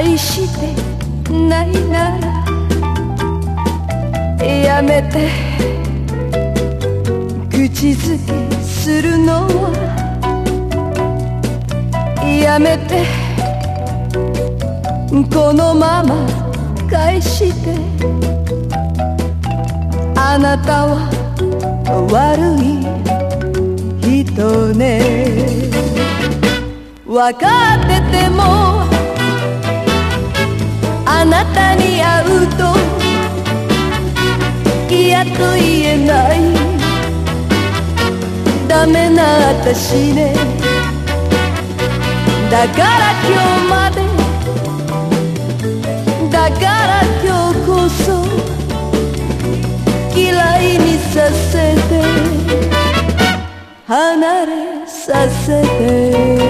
りしてないならやめて口づけするのはやめてこのまま返してあなたは悪い人ね分かっててもあなたに会うと嫌と言えないダメな私ねだから今日までだから今日こそ嫌いにさせて離れさせて